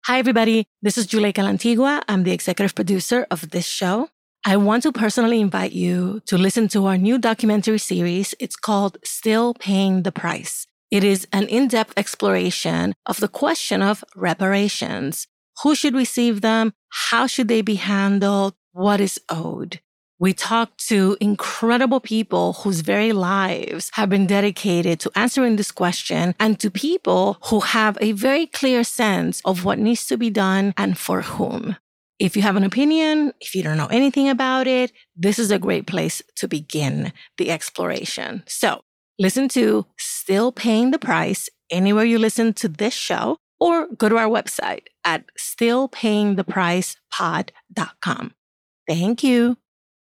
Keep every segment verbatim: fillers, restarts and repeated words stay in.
Hi, everybody. This is Juleyka Lantigua. I'm the executive producer of this show. I want to personally invite you to listen to our new documentary series. It's called Still Paying the Price. It is an in-depth exploration of the question of reparations. Who should receive them? How should they be handled? What is owed? We talk to incredible people whose very lives have been dedicated to answering this question and to people who have a very clear sense of what needs to be done and for whom. If you have an opinion, if you don't know anything about it, this is a great place to begin the exploration. So listen to Still Paying the Price anywhere you listen to this show, or go to our website at still paying the price pod dot com. Thank you.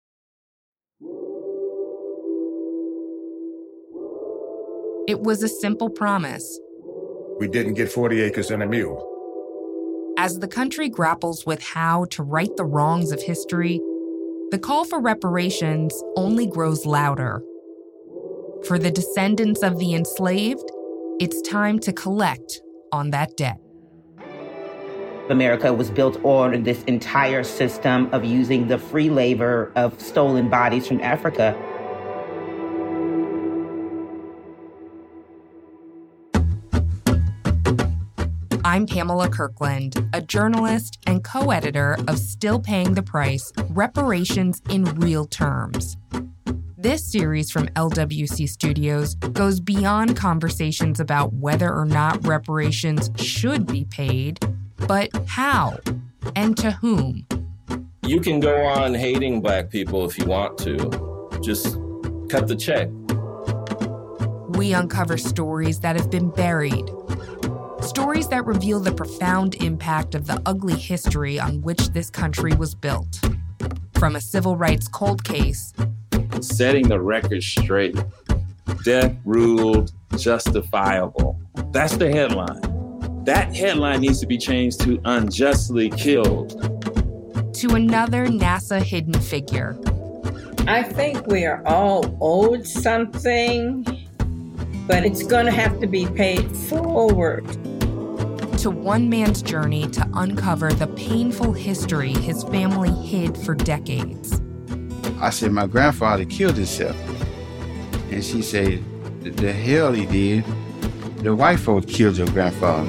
It was a simple promise. We didn't get forty acres and a mule. As the country grapples with how to right the wrongs of history, the call for reparations only grows louder. For the descendants of the enslaved, it's time to collect on that debt. America was built on this entire system of using the free labor of stolen bodies from Africa. I'm Pamela Kirkland, a journalist and co-editor of Still Paying the Price, Reparations in Real Terms. This series from L W C Studios goes beyond conversations about whether or not reparations should be paid, but how and to whom. You can go on hating Black people if you want to. Just cut the check. We uncover stories that have been buried. Stories that reveal the profound impact of the ugly history on which this country was built. From a civil rights cold case, setting the record straight. Death ruled justifiable. That's the headline. That headline needs to be changed to unjustly killed. To another NASA hidden figure. I think we are all owed something, but it's going to have to be paid forward. To one man's journey to uncover the painful history his family hid for decades. I said, my grandfather killed himself. And she said, the, the hell he did. The white folks killed your grandfather.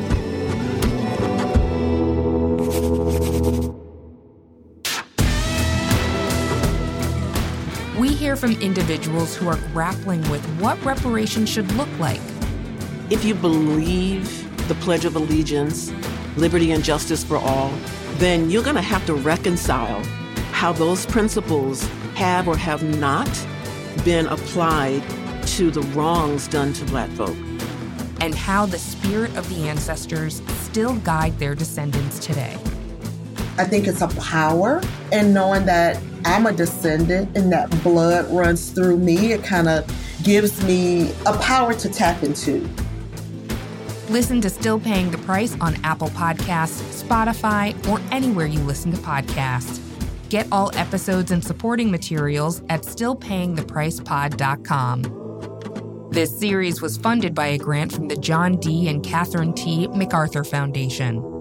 We hear from individuals who are grappling with what reparations should look like. If you believe the Pledge of Allegiance, liberty and justice for all, then you're going to have to reconcile how those principles have or have not been applied to the wrongs done to Black folk. And how the spirit of the ancestors still guide their descendants today. I think it's a power in knowing that I'm a descendant and that blood runs through me. It kind of gives me a power to tap into. Listen to Still Paying the Price on Apple Podcasts, Spotify, or anywhere you listen to podcasts. Get all episodes and supporting materials at still paying the price pod dot com. This series was funded by a grant from the John D. and Catherine T. MacArthur Foundation.